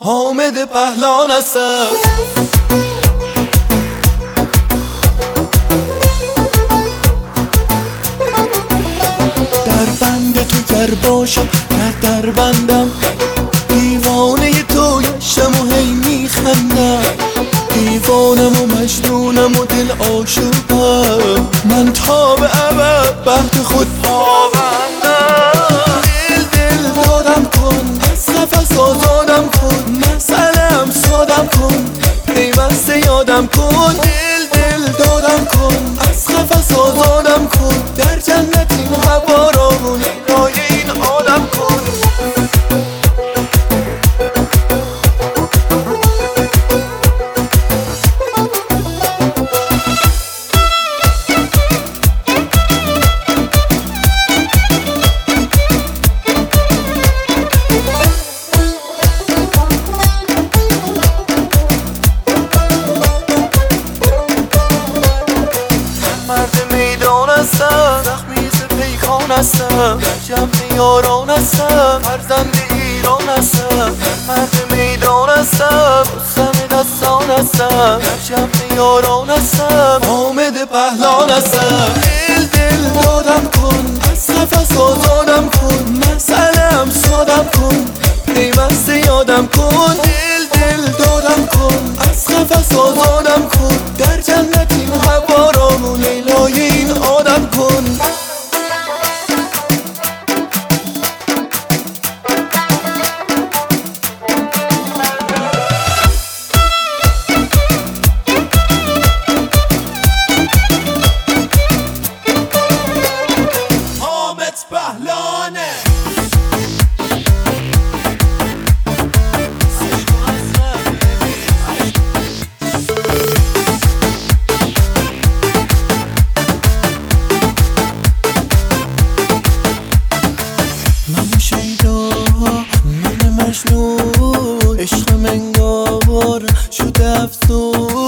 حامد پهلان هستم. در بند تو گر باشم در بندم، دیوانه تو گشتم و هی میخندم، دیوانم و مجنونم و دل عاشقم، من تا به ابد بهر خود پابندم. دل دادم کن، از قفس آزادم کن، مسئله‌ام سادم کن، پیوسته یادم کن. دل دادم کن، از قفس آزادم کن، در جنت این هوا را لیلای این آدم کن. مرد میدان هستم، زخمی ز پیکان هستم، در جمع یاران هستم، فرزند ایران هستم. مرد میدان هستم، رستم دستان هستم، در جمع یاران هستم، حامد پهلان هستم. دل دادم کن، از قفس آزادم کن، مسئله‌ام سادم کن، پیوسته یادم کن. دل دادم کن، از قفس آزادم کن، در جنت این هوا را لیلای این آدم کن. حامد پهلانه. من شیدا، من مجنون، عشق منگار شده افسون.